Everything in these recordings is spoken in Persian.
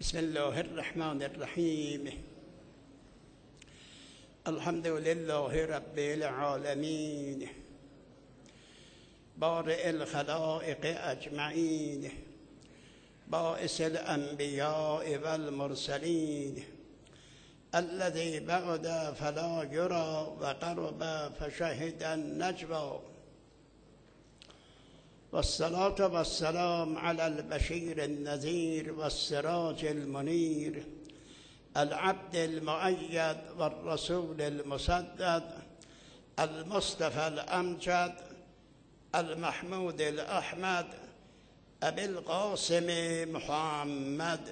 بسم الله الرحمن الرحیم. الحمد لله رب العالمین، بارئ الخلائق اجمعین، باعث الانبیاء والمرسلین، الذی بعد فلا یری و قرب فشهد النجوی، والصلاة والسلام على البشير النذير والسراج المنير، العبد المؤيد والرسول المسدد، المصطفى الأمجد، المحمود الأحمد، أبي القاسم محمد.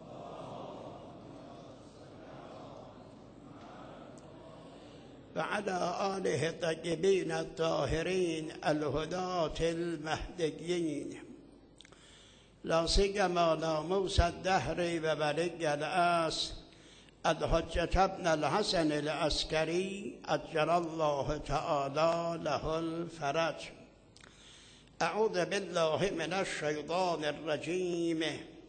وعلى آله الطيبين الطاهرين الهداة المهديين، لا سيما ناموس الدهر وولي العصر الحجة ابن الحسن العسكري عجل الله تعالى له الفرج. أعوذ بالله من الشيطان الرجيم.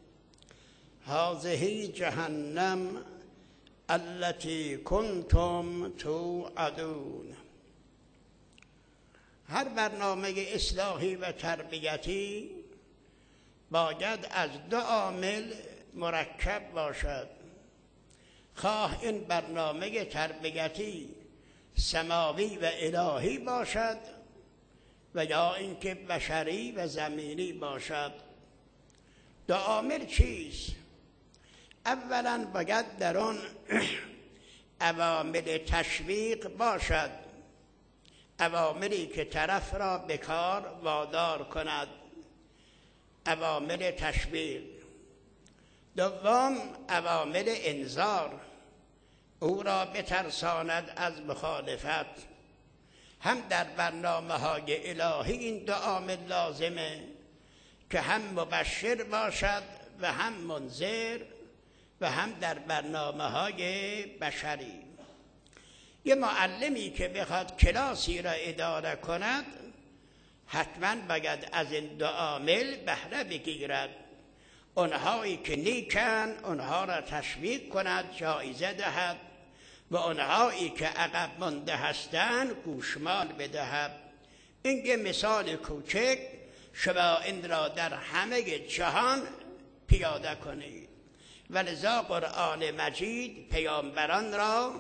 هذه جهنم التي كنتم توعدون. هر برنامه اصلاحی و تربیتی باید از دو عامل مرکب باشد. خواه این برنامه تربیتی سماوی و الهی باشد و یا اینکه بشری و زمینی باشد. دو عامل چیست؟ اولا باید در آن عوامل تشویق باشد، عواملی که طرف را به کار وادار کند، عوامل تشویق. دوم عوامل انذار، او را بترساند از مخالفت. هم در برنامه‌های الهی این دو عامل لازمه که هم مبشر باشد و هم منذر، و هم در برنامه‌های بشری. یه معلمی که بخواد کلاسی را اداره کند حتما باید از این دو عامل بهره بگیرد. اونهایی که نیکن اونها را تشویق کند، جایزه دهد، و اونهایی که عقب مانده هستند گوشمال بدهد. این یه مثال کوچک شما این را در همه جهان پیاده کنید. ولذا قرآن مجید پیامبران را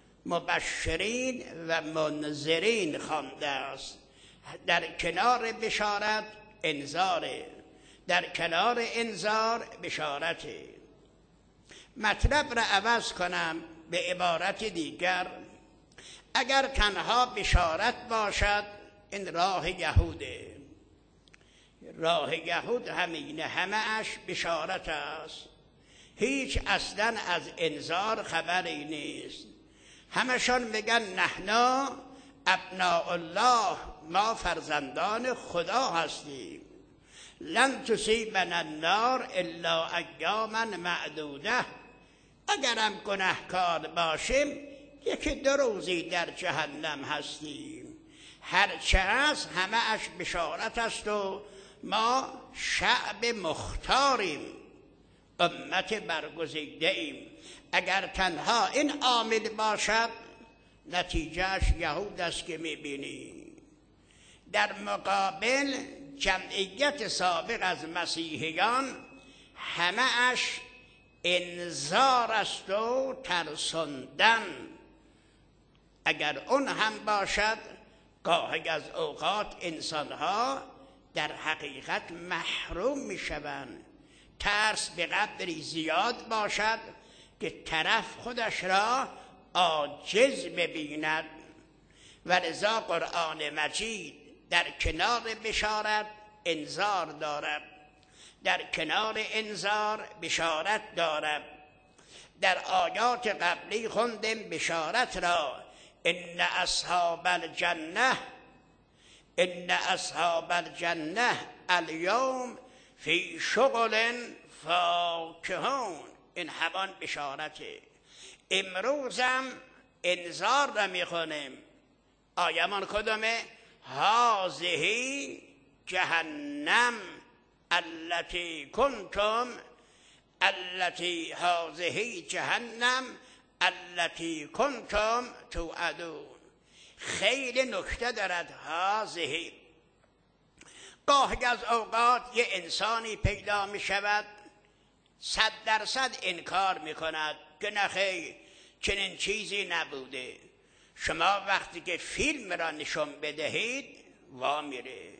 مبشرین و منذرین خوانده است. در کنار بشارت انذاره، در کنار انذار بشارته. مطلب را عوض کنم به عبارت دیگر. اگر تنها بشارت باشد این راه یهوده. راه یهود همینه، همه اش بشارت است، هیچ اصلا از انذار خبری نیست. همشان میگن نحنا ابناء الله، ما فرزندان خدا هستیم. لن تصیبنا النار الا ایاما معدوده. اگرم گناهکار باشیم یکی دو روزی در جهنم هستیم. هرچه هست همه اش بشارت است و ما شعب مختاریم، امت برگزیده ایم. اگر تنها این عامل باشد نتیجهش یهود است که میبینی. در مقابل جمعیت سابق از مسیحیان همه اش انذار است و ترساندن. اگر اون هم باشد گاهی از اوقات انسانها در حقیقت محروم میشوند. ترس به قدری زیاد باشد که طرف خودش را عاجز ببیند. ولذا قرآن مجید در کنار بشارت انذار دارد، در کنار انذار بشارت دارد. در آیات قبلی خوندیم بشارت را، ان اصحاب الجنه الیوم فی شغل فاکهون. این همان بشارته. امروزم انذار را میخونیم. آیمان کدومه؟ هذه جهنم التي کنتم التی هذه جهنم التی کنتم توعدون. خیلی نکته دارد هذه. گاهی از اوقات یه انسانی پیدا می شود 100% انکار می کند که نخیر چنین چیزی نبوده. شما وقتی که فیلم را نشون بدهید وا میره.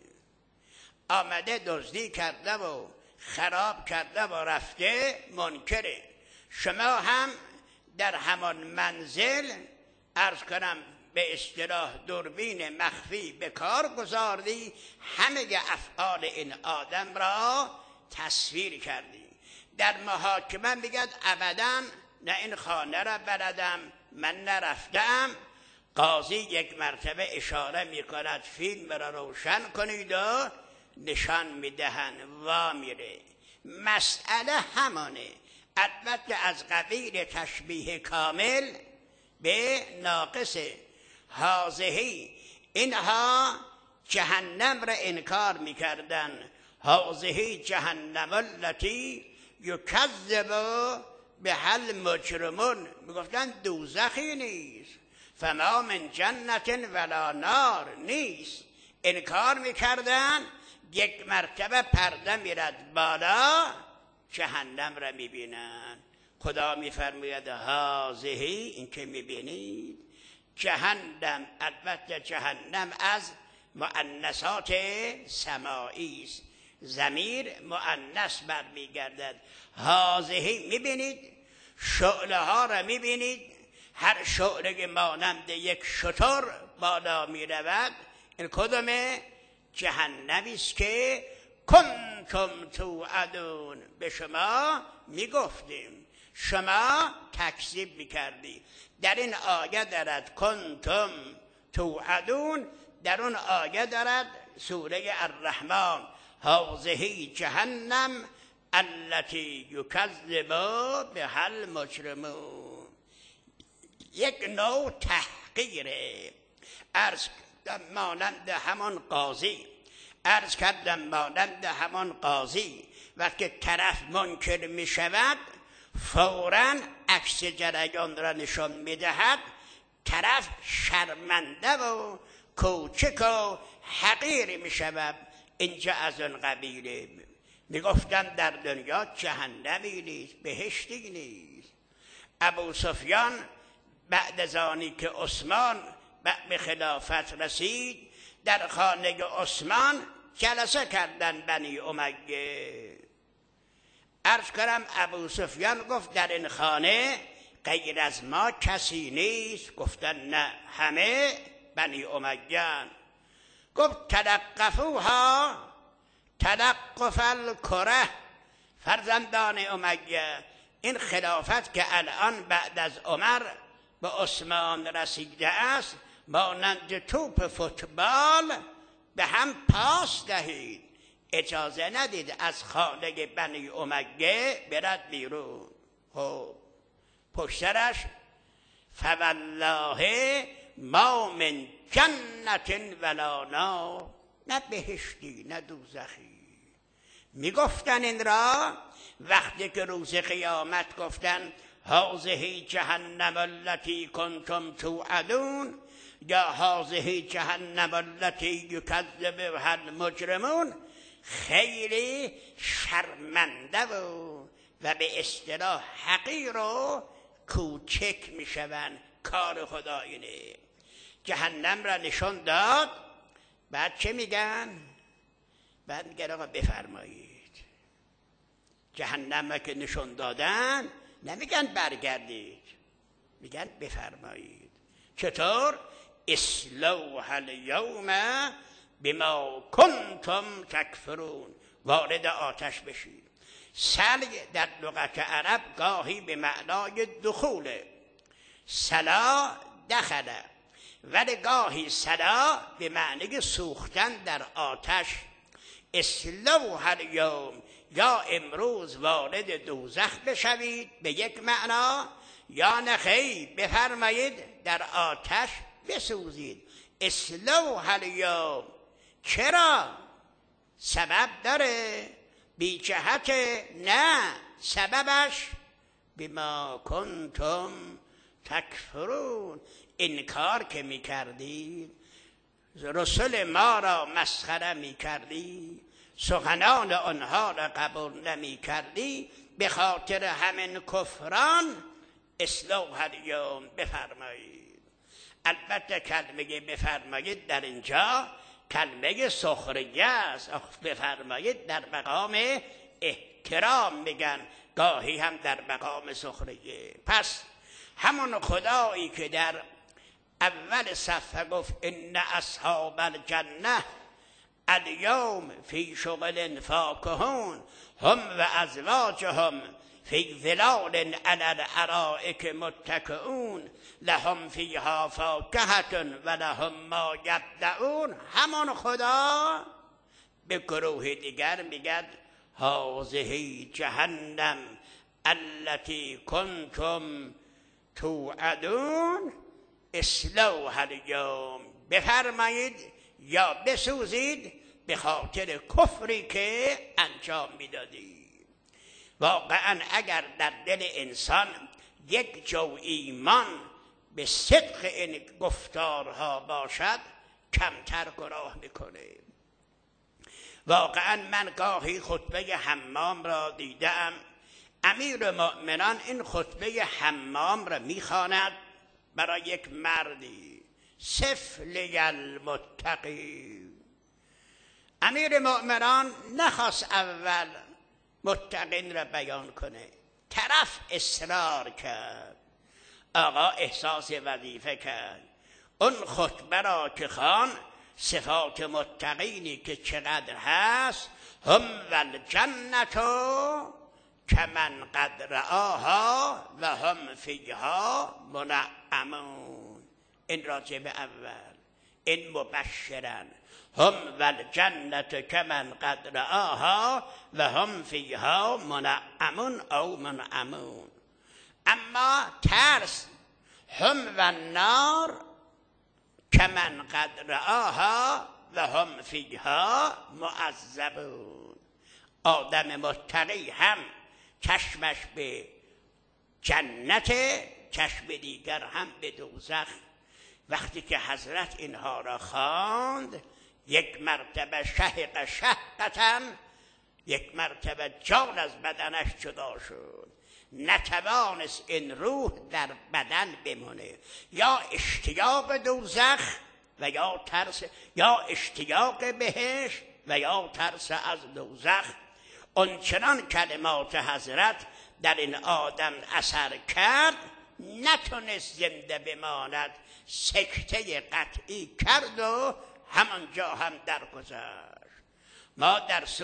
آمده دزدی کرده و خراب کرده و رفته منکره. شما هم در همان منزل عرض کنم به اصطلاح دوربین مخفی به کار گذاردی، همه افعال این آدم را تصویر کردی. در محاکمه میگد ابدا نه این خانه را بلدم، من نرفتم. قاضی یک مرتبه اشاره میکند فیلم را روشن کنید و نشان میدهن وا میره. مسئله همانه، البته از قبیل تشبیه کامل به ناقصه. هذه، اینها جهنم را انکار میکردن. هذه جهنم التی یکذب بها المجرمون، میگفتن دوزخی نیست، فما من جنت ولا نار نیست. انکار میکردن. یک مرتبه پرده میرد بالا، جهنم را میبینن. خدا میفرماید هذه، این که میبینید جهنم، البته جهنم از مؤنثات سماعی است، ضمیر مؤنث برمیگردد. هذه میبینید، شعله ها را میبینید، هر شعله مانند یک شتر بالا میرود. این کدومه؟ جهنمی است که کنتم توعدون، به شما میگفتیم، شما تکذیب میکردی. در این آیه دارد کنتم توعدون، در اون آیه دارد سوره الرحمن هذه جهنم التی یکذب بها المجرمون. یک نوع تحقیره. عرض مانند همان قاضی، عرض کردم مانند همان قاضی وقتی طرف منکر می شود فوراً عکس جریان را نشان می دهد. طرف شرمنده و کوچک و حقیر می شود. اینجا از اون قبیله. می گفتن در دنیا جهنمی نیست، بهشتی نیست. ابو سفیان بعد از آنی که عثمان به خلافت رسید، در خانه عثمان جلسه کردن بنی امیه. عرض کنم ابو سفیان گفت در این خانه غیر از ما کسی نیست. گفتن نه، همه بنی امیه. گفت تلقفوها تلقف الکره، فرزندان امیه، این خلافت که الان بعد از عمر به عثمان رسیده است مانند توپ فوتبال به هم پاس دهید. اجازه ندید از خانه بنی امیه برد بیرون. خب پشترش فوالله ما من جنت ولا نار، نه بهشتی نه دوزخی. میگفتن این را وقتی که روز قیامت گفتن هذه جهنم التی کنتم توعدون یا هذه جهنم التی یکذب بها المجرمون، خیلی شرمنده و به اصطلاح حقیر و کوچک میشوند. کار خدا اینه. جهنم را نشان داد، بعد چه میگن؟ بعد میگن آقا بفرمایید. جهنم را که نشان دادن نمیگن برگردید، میگن بفرمایید. چطور؟ اصلوها الیوم بما کنتم تکفرون، وارد آتش بشید. سلگ در لغت عرب گاهی به معنای دخوله، سلا دخله، ولی گاهی سلا به معنی سوختن در آتش. اصلوها الیوم، یا امروز وارد دوزخ بشوید به یک معنا، یا نخی بفرمایید در آتش بسوزید. اصلوها الیوم. چرا؟ سبب داره؟ بی جهت؟ نه، سببش بما کنتم تکفرون، این کار که میکردی، رسول ما را مسخره میکردی، سخنان آنها را قبول نمیکردی، به خاطر همین کفران اصلاح الیوم بفرمایید. البته کلمه بفرمایید در اینجا کلمه سخریه است، بفرمایید در مقام احترام میگن، گاهی هم در مقام سخریه. پس همون خدایی که در اول صفحه گفت ان اصحاب الجنه الیوم فی شغل فاکهون هم و ازواجهم فی ظلال علی الارائک متکئون لهم فیها فاکهة و لهم ما یدعون، همان خدا به گروه دیگر میگد هذه جهنم التي کنتم توعدون اصلوها الیوم، بفرمایید یا بسوزید به خاطر کفری که انجام میدادید. واقعا اگر در دل انسان یک جو ایمان به صدق این گفتارها باشد کمتر گناه میکنه. واقعا من گاهی خطبه حمام را دیدم، امیر مؤمنان این خطبه حمام را میخواند برای یک مردی، سفلی المتقی. امیر مؤمنان نخواست اول متقین را بیان کنه، طرف اصرار کرد، آقا احساس وظیفه کرد، اون خطبه را که خوان صفات متقینی که چقدر هست، هم والجنة کمن قد رآها و هم فیها منعمون. این راجب اول، این مبشرن، هم والجنة کمن قد رآها و هم فیها منعمون او منعمون. اما ترس، هم والنار کمن قد رآها و هم فیها معذبون. آدم متقی هم چشمش به جنت، چشم دیگر هم به دوزخ. وقتی که حضرت اینها را خواند، یک مرتبه شهق شهقة، یک مرتبه جان از بدنش جدا شد، نتوانست این روح در بدن بمونه، یا اشتیاق دوزخ و یا ترس، یا اشتیاق بهشت و یا ترس از دوزخ. اونچنان کلمات حضرت در این آدم اثر کرد، نتونست زنده بماند، سکته قطعی کرد و همانجا هم درگذشت. ما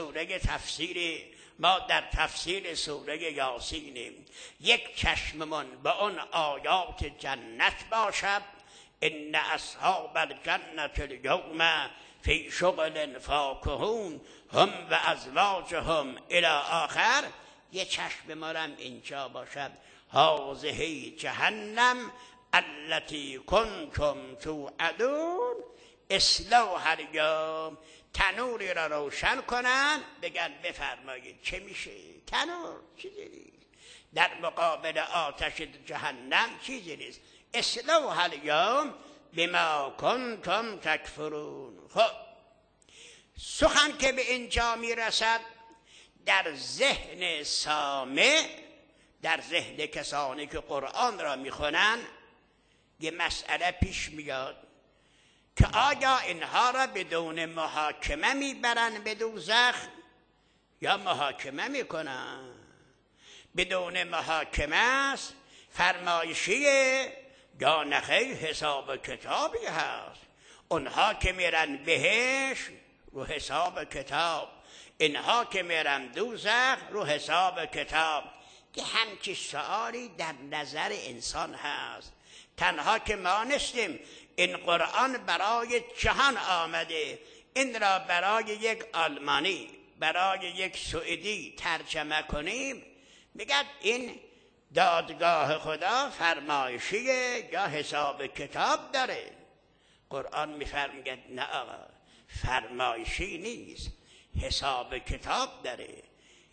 در تفسیر سوره یاسینیم، یک چشممون به اون آیات جنت باشد، ان اصحاب الجنة الیوم فی شغل فاکهون هم و ازواجهم الی آخر، یه چشم ما هم اینجا باشد هذه جهنم التي کنتم توعدون اصلوها الیوم. تنوری را روشن کنن، بگن بفرمایید چه میشه؟ تنور چیزی نیست در مقابل آتش جهنم، چیزی نیست. اصلوها الیوم بما کنتم تکفرون. خب سخن که به اینجا میرسد، در ذهن سامع، در ذهن کسانی که قرآن را میخونن، یه مسئله پیش میاد که آیا اینها را بدون محاکمه میبرن به دوزخ یا محاکمه میکنن؟ بدون محاکمه است، فرمایشیه یا نخیر حساب کتابی هست. اونها که میرن بهشت رو حساب کتاب، اینها که میرن دوزخ رو حساب کتاب. که همچی سؤالی در نظر انسان هست. تنها که ما نستیم این قرآن برای جهان آمده، این را برای یک آلمانی، برای یک سوئدی ترجمه کنیم، میگد این دادگاه خدا فرمایشیه یا حساب کتاب داره. قرآن میفرماید نه آقا، فرمایشی نیست، حساب کتاب داره.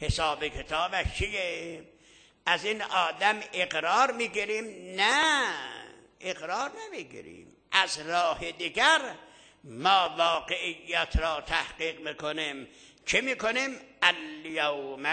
حساب کتابش چیه؟ از این آدم اقرار میگیریم؟ نه، اقرار نمیگیریم. از راه دیگر ما واقعیت را تحقیق میکنیم. چه میکنیم؟ الیوم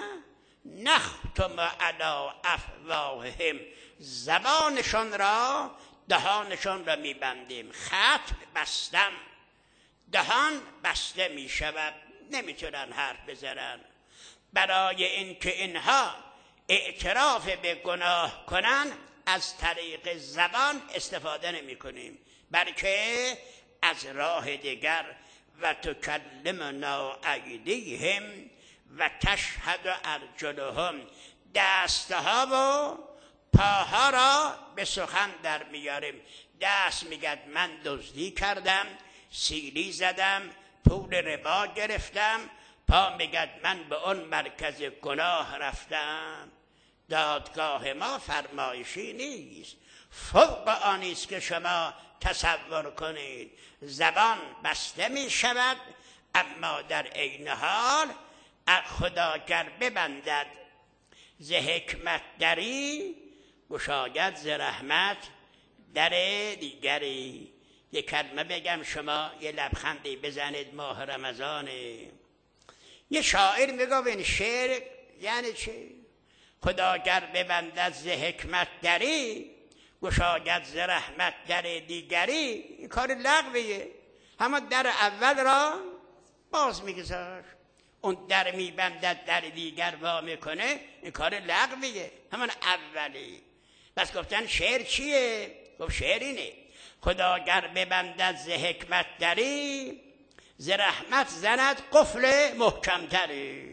نختم علی افواههم، زبانشان را، دهانشان را میبندیم. ختم بستم، دهان بسته میشود، نمیتونن حرف بزنن. برای اینکه اینها اعتراف به گناه کنن از طریق زبان استفاده نمی کنیم، بلکه از راه دیگر. و تکلمنا ایدیهم و تشهد ارجلهم، دستها و پاها را به سخن در میاریم. دست میگد من دزدی کردم، سیلی زدم، پول ربا گرفتم. پا میگد من به اون مرکز گناه رفتم. دادگاه ما فرمایشی نیست، فوق آنیست که شما تصور کنید. زبان بسته می شود، اما در عین حال خدا گر ببندد ز حکمت دری، گشاید ز رحمت در دیگری. یک کلمه بگم شما یه لبخندی بزنید، ماه رمضانه. یه شاعر میگه این شعر یعنی چی؟ خدا گر ببندد ز حکمت دری، گشاید ز رحمت در دیگری. این کار لغویه، همه در اول را باز میگذار. اون در میبندد در دیگر وا میکنه، این کار لغویه، همون اولی. بس گفتن شعر چیه؟ گفت شعر اینه: خدا گر ببندد ز حکمت دری، ز رحمت زند قفل محکمتری.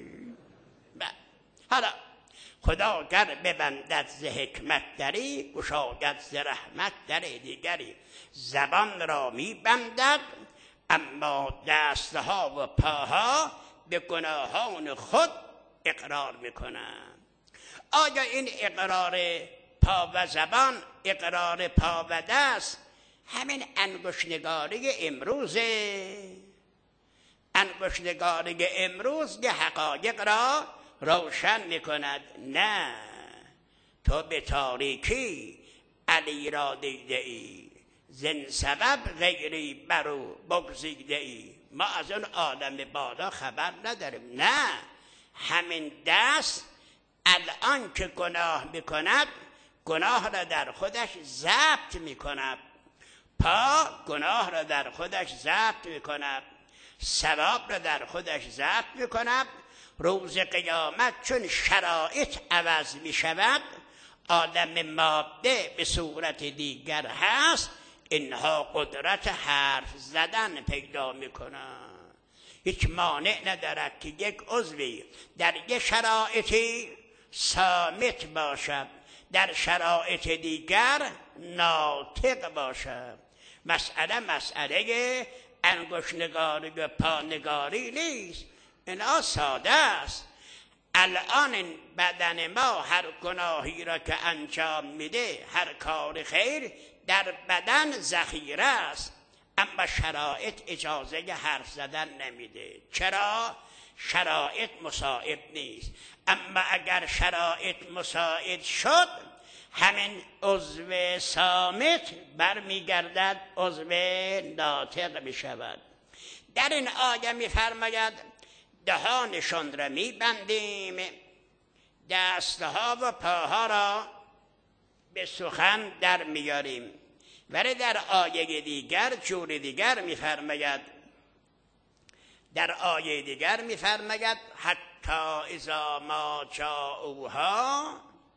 حالا خدا گر ببندد ز حکمت دری، گشاید ز رحمت در دیگری. زبان را میبندد، اما دستها و پاها به گناهان خود اقرار میکنند. آیا این اقرار پا و زبان، اقرار پا و دست، همین انگشتنگاری امروزه؟ انگشتنگاری امروز که حقایق را روشن میکند؟ نه، تو به تاریکی علی را دیده ای، زن سبب غیری برو بگزیده ای. ما از اون عالم بالا خبر نداریم. نه، همین دست الان که گناه میکند، گناه را در خودش ضبط میکند. پا گناه را در خودش ضبط میکند، ثواب را در خودش ضبط میکند. روز قیامت چون شرایط عوض می شود، آدم ماده به صورت دیگر هست، اینها قدرت حرف زدن پیدا می کنند. هیچ مانع ندارد که یک عضوی در یک شرایطی صامت باشد، در شرایط دیگر ناطق باشد. مسئله انگشت‌نگاری و پانگاری نیست، اینا ساده است. الان این بدن ما هر گناهی را که انجام میده، هر کار خیر در بدن ذخیره است، اما شرایط اجازه حرف زدن نمیده. چرا؟ شرایط مساعد نیست. اما اگر شرایط مساعد شد، همین عضو صامت برمیگردد عضو ناطق میشود. در این آیه میفرماید دهانشان را میبندیم، دستها و پاها را به سخن در میاریم. ولی در آیه دیگر جور دیگر میفرماید، در آیه دیگر میفرماید حتی اذا ما جاءوها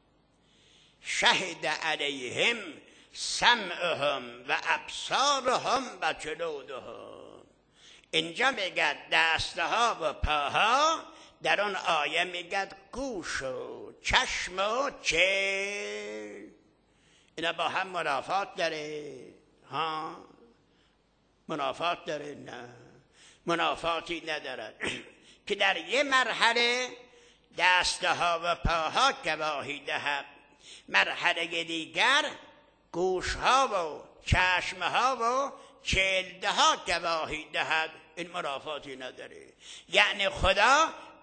شهد علیهم سمعهم و ابصارهم و جلودهم. اینجا میگه دستها و پاها، در اون آیه میگه گوش و چشم و چشم. اینا با هم منافات داره؟ ها، منافات داره؟ نه، منافاتی ندارد. که در یه مرحله دستها و پاها گواهی دهد، مرحله دیگر گوشها و چشمها و جلدها گواهی دهد. این منافاتی نداره. یعنی خدا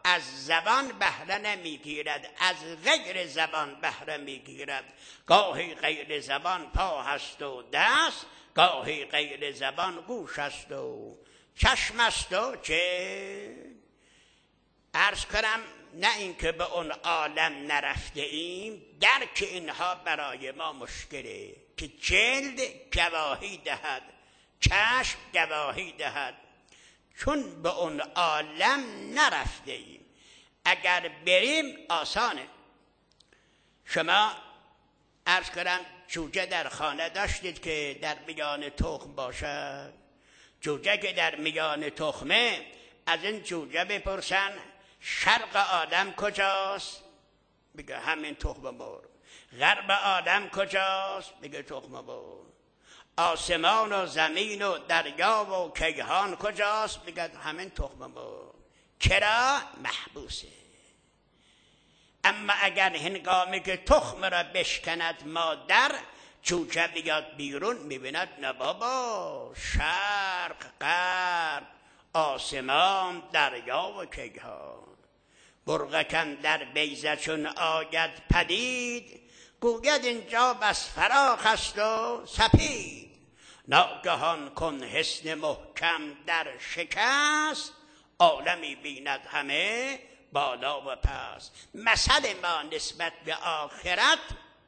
از زبان بهره نمیگیرد، از غیر زبان بهره میگیرد. گاهی غیر زبان پا هست و دست، گاهی غیر زبان گوش است و چشم است و چه. عرض کنم نه اینکه به اون عالم نرفته ایم، درک اینها برای ما مشکله که جلد گواهی دهد، چشم گواهی دهد، چون به اون عالم نرفته ایم. اگر بریم آسانه. شما عرض کنم جوجه در خانه داشتید که در میان تخم باشد؟ جوجه که در میان تخمه، از این جوجه بپرسن شرق آدم کجاست؟ بگه همین تخم مرغ. غرب آدم کجاست؟ بگه تخم مرغ. آسمان و زمین و دریا و کیهان کجاست؟ بگه همین تخم مرغ. چرا؟ محبوسه. اما اگر هنگامی که تخم را بشکند مادر، جوجه بیاد بیرون، میبیند نه بابا، شرق، غرب، آسمان، دریا و کیهان. برغکن در بیضه چون آید پدید، گوید اینجا بس فراخ است و سپید. ناگهان کن حصن محکم در شکست، عالمی بیند همه بالا و پس. مثل ما نسبت به آخرت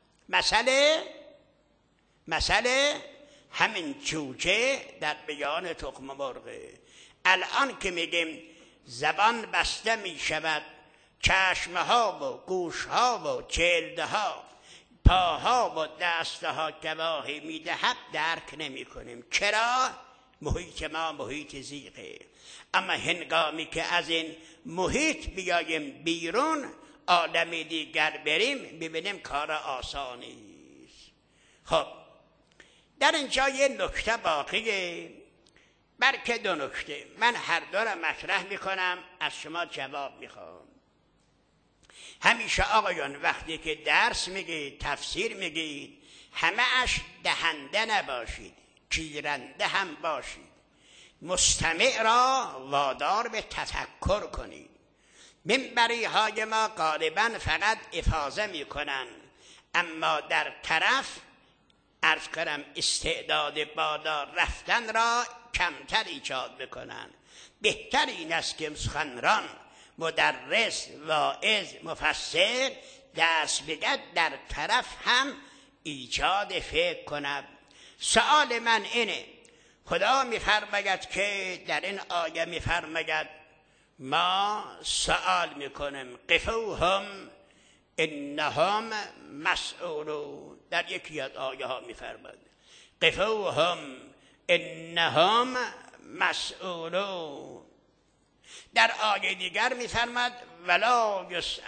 مثل همین جوجه در میان تخم مرغه. الان که میگیم زبان بسته میشود، چشمها و گوشها و جلدها، پاها و دستها گواهی میدهد، درک نمی کنیم. چرا؟ محیط ما محیط ضیقه. اما هنگامی که از این محیط بیاییم بیرون، عالم دیگر بریم، ببینیم کار آسانی است. خب در اینجا یه نکته باقیه، بلکه دو نکته. من هر دو را مطرح میکنم، از شما جواب میخوام. همیشه آقایان وقتی که درس میگید، تفسیر میگید، همه اش دهنده نباشید، گیرنده هم باشید. مستمع را وادار به تفکر کنید. منبری های ما غالبا فقط افاضه میکنن، اما در طرف عرض کنم استعداد بالا رفتن را کمتر ایجاد بکنن. بهتر این است که سخنران، مدرس، واعظ، مفسر دست بگد، در طرف هم ایجاد فکر کند. سوال من اینه، خدا میفرماید که در این آیه میفرماید ما سوال میکنیم قفوهم انهم مسئولون. در یکی از آیه ها میفرماید قفوهم انهم مسئولون. در آیه دیگر میفرماید ولا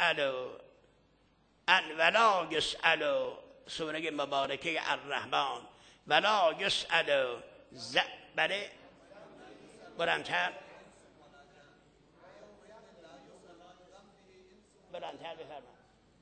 یسألوا، سوره مبارکه الرحمن، ولا یسألوا بله بلندتر بفرمایید.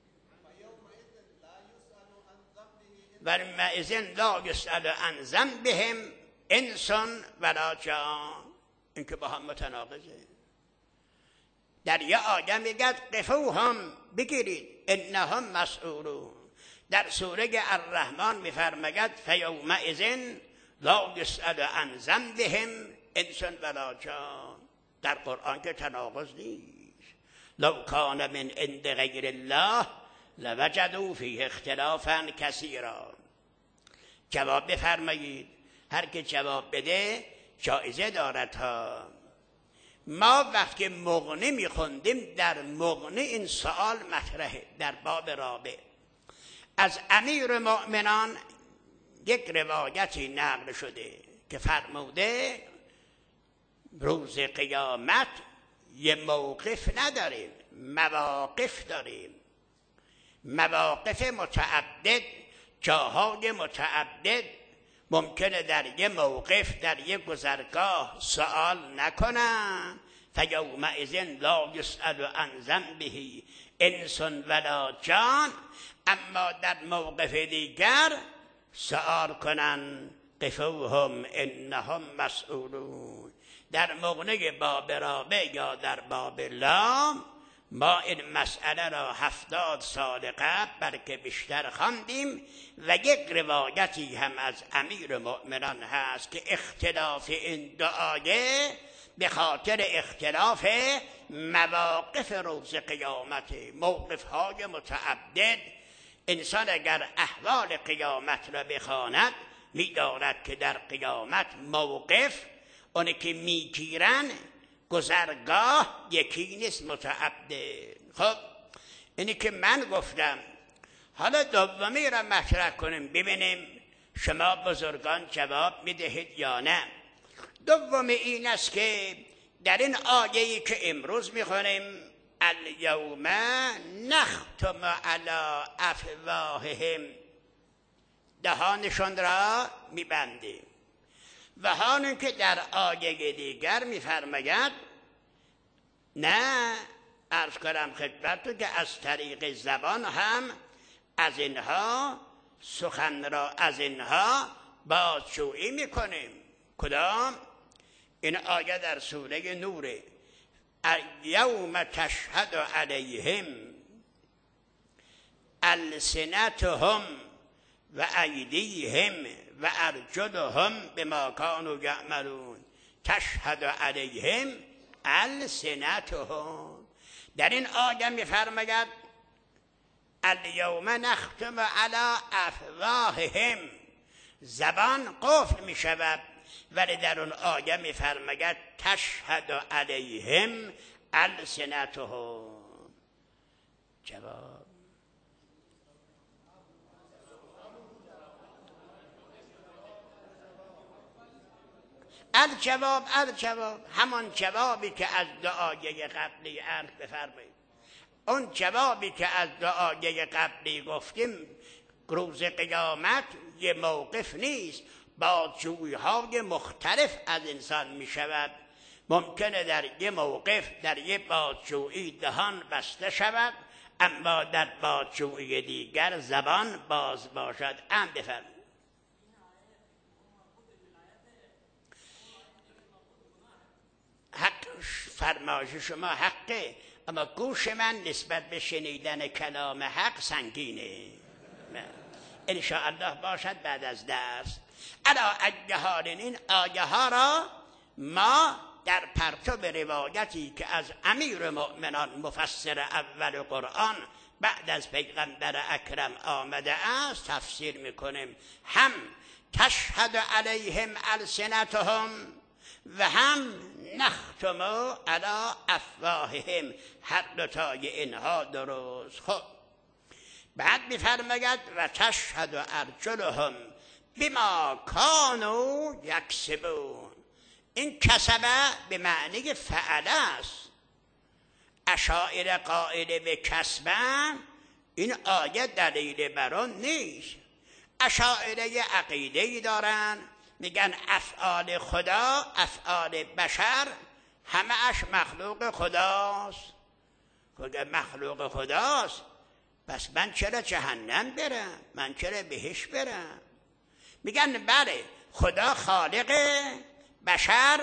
وَيَوْمَئِذٍ لَا يُسْأَلُ عَنْ ذَنبِهِمْ إِنسٌ وَلَا جَانٌ. این که با هم متناقضه. در یه آیه میگه قفوهم، بگیرید، انهم مسئولون. در سوره الرحمن میفرماید فیومئذ لا یسأل عن ذنبهم انس ولا جان. در قرآن که تناقض نیست. لو کان من عند غیر الله لوجدوا فیه اختلافا کثیرا. جواب بفرمایید. هر که جواب بده جایزه دارد ها. ما وقتی مغنی میخوندیم، در مغنی این سوال مطرحه. در باب رابع از امیر مؤمنان یک روایتی نقل شده که فرموده روز قیامت یه موقف نداریم، مواقف داریم. مواقف متعدد، جاهای متعدد. ممکنه در یه موقف، در یه گذرگاه سوال نکنن. فیومئذ لا یسأل عن ذنبه انس ولا جان. اما در موقف دیگر سوال کنن قفوهم انهم مسئولون. در مغنی باب رابع یا در باب لام ما این مسئله را 70 سال قبل بلکه بیشتر خواندیم و یک روایتی هم از امیر مؤمنان هست که اختلاف این دو آیه به خاطر اختلاف مواقف روز قیامت، موقف‌های متعدد. انسان اگر احوال قیامت را بخواند می‌داند که در قیامت موقف اونی که میگیرن گذرگاه یکی نیست، متعدد. خب اینی که من گفتم، حالا دومی را مطرح کنیم ببینیم شما بزرگان جواب میدهید یا نه. دومی این است که در این آیه‌ای که امروز میخونیم الیوم نختم علی افواههم، دهانشان را میبندیم. و همون که در آیه دیگر میفرماید نه، عرض کنم خدمتتون که از طریق زبان هم از اینها سخن را از اینها بازجویی میکنیم. کدام؟ این آیه در سوره نوره. یوم تشهد علیهم السنتهم و ایدیهم و ارجلهم بما کانوا یعملون. تشهد علیهم السنتهم. در این آیه میفرماید الیوم نختم علی افواههم، زبان قفل می شود، ولی در اون آیه میفرماید تشهد علیهم السنتهم. جواب الجواب همان جوابی که از دعای قبلی عرض بفرمایید. اون جوابی که از دعای قبلی گفتیم روز قیامت یه موقف نیست، بازجویی‌های مختلف از انسان می شود. ممکنه در یه موقف در یه بازجویی دهان بسته شود، اما در بازجویی دیگر زبان باز باشد. بفرمایید. فرمایش شما حقه، اما گوش من نسبت به شنیدن کلام حق سنگینه. انشاءالله باشد بعد از درس. علا اجهال این آیه ها را ما در پرتو روایتی که از امیر مؤمنان مفسر اول قرآن بعد از پیغمبر اکرم آمده است تفسیر میکنیم. هم تشهد علیهم السنتهم و هم نختم علی افواههم، هر دوتای اینها درست. خب بعد میفرماید و تشهد ارجلهم بما کانوا یکسبون. این کسبه به معنی فعله است. اشاعره قائل به کسبه این آیه دلیل بر آن نیست. اشاعره عقیده‌ای دارن میگن افعال خدا افعال بشر همه اش مخلوق خداست. که مخلوق خداست پس من چرا جهنم برم؟ من چرا بهش برم؟ میگن بله خدا خالقه، بشر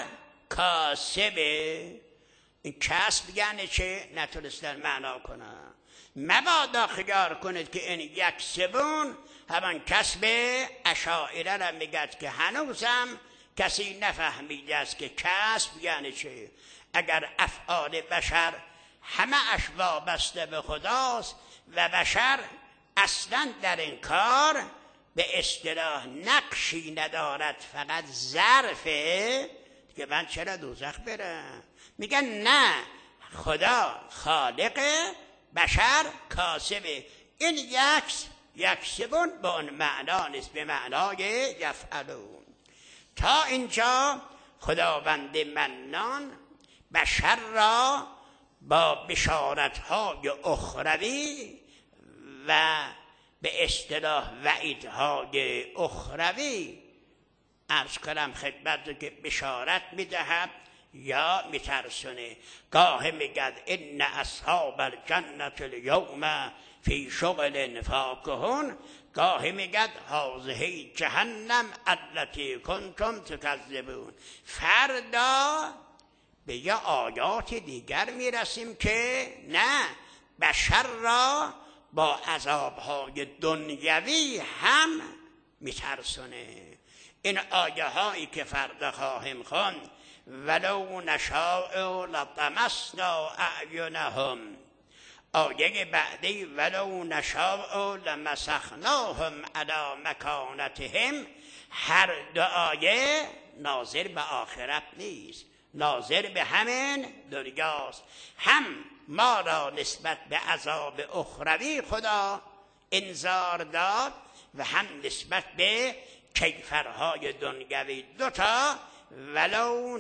کاسبه. این کسب یعنی چه؟ نتونستن معنا کنم. مبادا خیال کنید که این یک سوم همان کسب اشاعره را میگد که هنوزم کسی نفهمیده است که کسب یعنی چه. اگر افعال بشر همه اش وابسته به خداست و بشر اصلا در این کار به اصطلاح نقشی ندارد، فقط ظرفه، که من چرا دوزخ برم؟ میگن نه، خدا خالقه، بشر کاسبه. این یکسبون به اون معنا نیست، به معنای یفعلون. تا اینجا خداوند منان بشر را با بشارت‌های اخروی و به اصطلاح وعیدهای اخروی عرض کنم خدمت که بشارت میدهد یا میترسونه. گاه میگد ان اصحاب الجنة الیوم فی شغل فاکهون، گاهی میگد هذه جهنم التي کنتم تکذبون. فردا به یه آیات دیگر میرسیم که نه، بشر را با عذابهای دنیوی هم میترسونه. این آیه هایی که فردا خواهیم خوند، ولو نشاء لطمسنا اعینهم، آیه بعدی ولو نشاء لمسخناهم علی مکانتهم، هر دو آیه ناظر به آخرت نیست، ناظر به همین دنیاست. هم ما را نسبت به عذاب اخروی خدا انذار داد و هم نسبت به کیفرهای دنیوی. دوتا ولو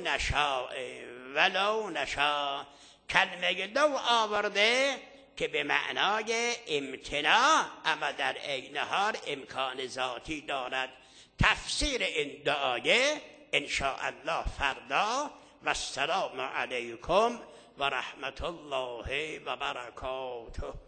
نشاء کلمه دو آورده که به معنای امتناع، اما در عین حال امکان ذاتی دارد. تفسیر این دو آیه ان شاء الله فردا. و السلام علیکم و رحمت الله و برکاته.